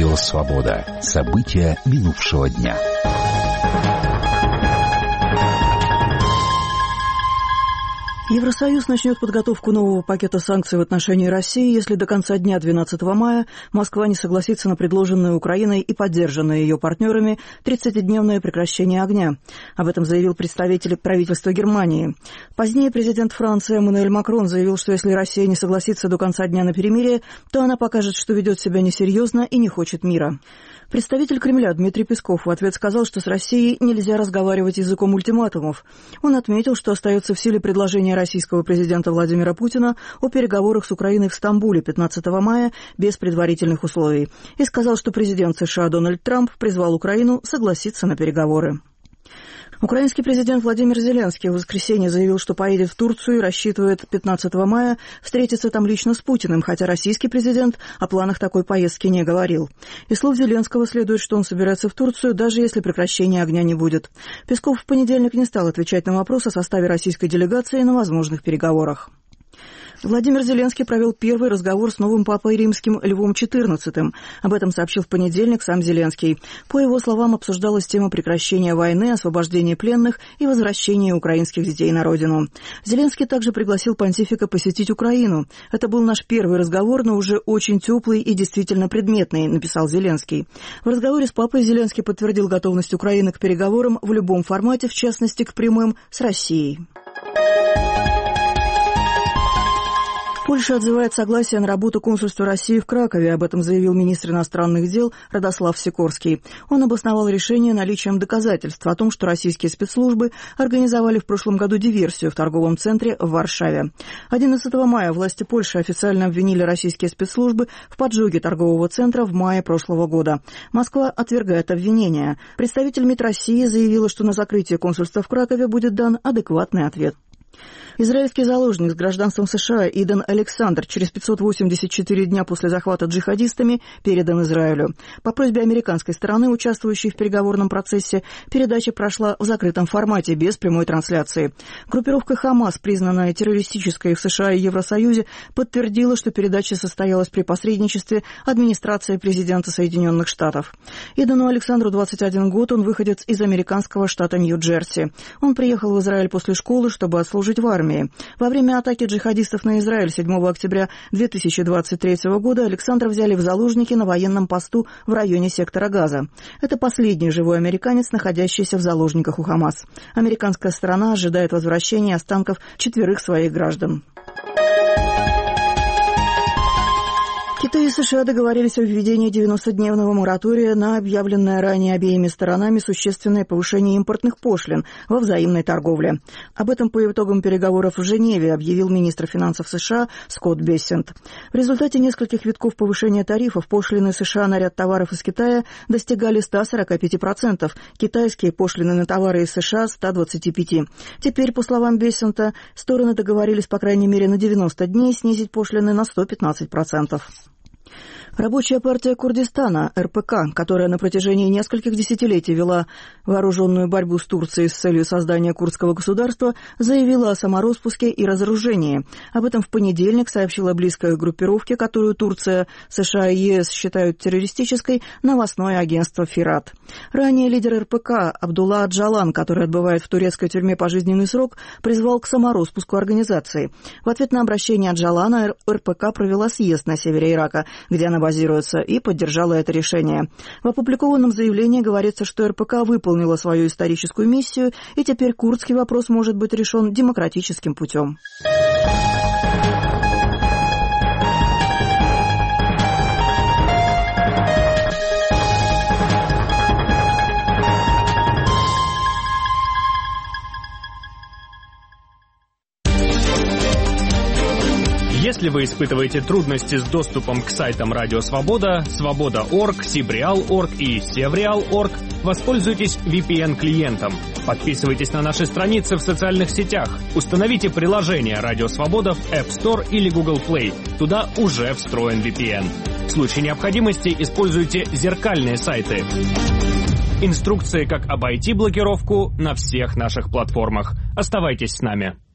Радио «Свобода». События минувшего дня. Евросоюз начнет подготовку нового пакета санкций в отношении России, если до конца дня 12 мая Москва не согласится на предложенное Украиной и поддержанное ее партнерами 30-дневное прекращение огня. Об этом заявил представитель правительства Германии. Позднее президент Франции Эммануэль Макрон заявил, что если Россия не согласится до конца дня на перемирие, то она покажет, что ведет себя несерьезно и не хочет мира. Представитель Кремля Дмитрий Песков в ответ сказал, что с Россией нельзя разговаривать языком ультиматумов. Он отметил, что остается в силе предложение российского президента Владимира Путина о переговорах с Украиной в Стамбуле 15 мая без предварительных условий. И сказал, что президент США Дональд Трамп призвал Украину согласиться на переговоры. Украинский президент Владимир Зеленский в воскресенье заявил, что поедет в Турцию и рассчитывает 15 мая встретиться там лично с Путиным, хотя российский президент о планах такой поездки не говорил. Из слов Зеленского следует, что он собирается в Турцию, даже если прекращения огня не будет. Песков в понедельник не стал отвечать на вопрос о составе российской делегации на возможных переговорах. Владимир Зеленский провел первый разговор с новым папой римским Львом XIV. Об этом сообщил в понедельник сам Зеленский. По его словам, обсуждалась тема прекращения войны, освобождения пленных и возвращения украинских детей на родину. Зеленский также пригласил понтифика посетить Украину. «Это был наш первый разговор, но уже очень теплый и действительно предметный», написал Зеленский. В разговоре с папой Зеленский подтвердил готовность Украины к переговорам в любом формате, в частности, к прямым с Россией. Польша отзывает согласие на работу консульства России в Кракове. Об этом заявил министр иностранных дел Радослав Сикорский. Он обосновал решение наличием доказательств о том, что российские спецслужбы организовали в прошлом году диверсию в торговом центре в Варшаве. 11 мая власти Польши официально обвинили российские спецслужбы в поджоге торгового центра в мае прошлого года. Москва отвергает обвинения. Представитель МИД России заявила, что на закрытие консульства в Кракове будет дан адекватный ответ. Израильский заложник с гражданством США Идан Александр через 584 дня после захвата джихадистами передан Израилю. По просьбе американской стороны, участвующей в переговорном процессе, передача прошла в закрытом формате, без прямой трансляции. Группировка «Хамас», признанная террористической в США и Евросоюзе, подтвердила, что передача состоялась при посредничестве администрации президента Соединенных Штатов. Идану Александру 21 год, он выходец из американского штата Нью-Джерси. Он приехал в Израиль после школы, чтобы отслужить в армии. Во время атаки джихадистов на Израиль 7 октября 2023 года Александра взяли в заложники на военном посту в районе сектора Газа. Это последний живой американец, находящийся в заложниках у Хамас. Американская сторона ожидает возвращения останков 4 своих граждан. Китай и США договорились о введении 90-дневного моратория на объявленное ранее обеими сторонами существенное повышение импортных пошлин во взаимной торговле. Об этом по итогам переговоров в Женеве объявил министр финансов США Скотт Бессент. В результате нескольких витков повышения тарифов пошлины США на ряд товаров из Китая достигали 145%, китайские пошлины на товары из США – 125%. Теперь, по словам Бессента, стороны договорились по крайней мере на 90 дней снизить пошлины на 115%. Рабочая партия Курдистана, РПК, которая на протяжении нескольких десятилетий вела вооруженную борьбу с Турцией с целью создания курдского государства, заявила о самороспуске и разоружении. Об этом в понедельник сообщила близкая группировке, которую Турция, США и ЕС считают террористической, новостное агентство «Фират». Ранее лидер РПК Абдулла Аджалан, который отбывает в турецкой тюрьме пожизненный срок, призвал к самороспуску организации. В ответ на обращение Аджалана РПК провела съезд на севере Ирака, где она базируется, и поддержала это решение. В опубликованном заявлении говорится, что РПК выполнила свою историческую миссию, и теперь курдский вопрос может быть решен демократическим путем. Если вы испытываете трудности с доступом к сайтам Радио Свобода, Свобода.орг, Сибреал.орг и Севреал.орг, воспользуйтесь VPN-клиентом. Подписывайтесь на наши страницы в социальных сетях. Установите приложение Радио Свобода в App Store или Google Play. Туда уже встроен VPN. В случае необходимости используйте зеркальные сайты. Инструкции, как обойти блокировку, на всех наших платформах. Оставайтесь с нами.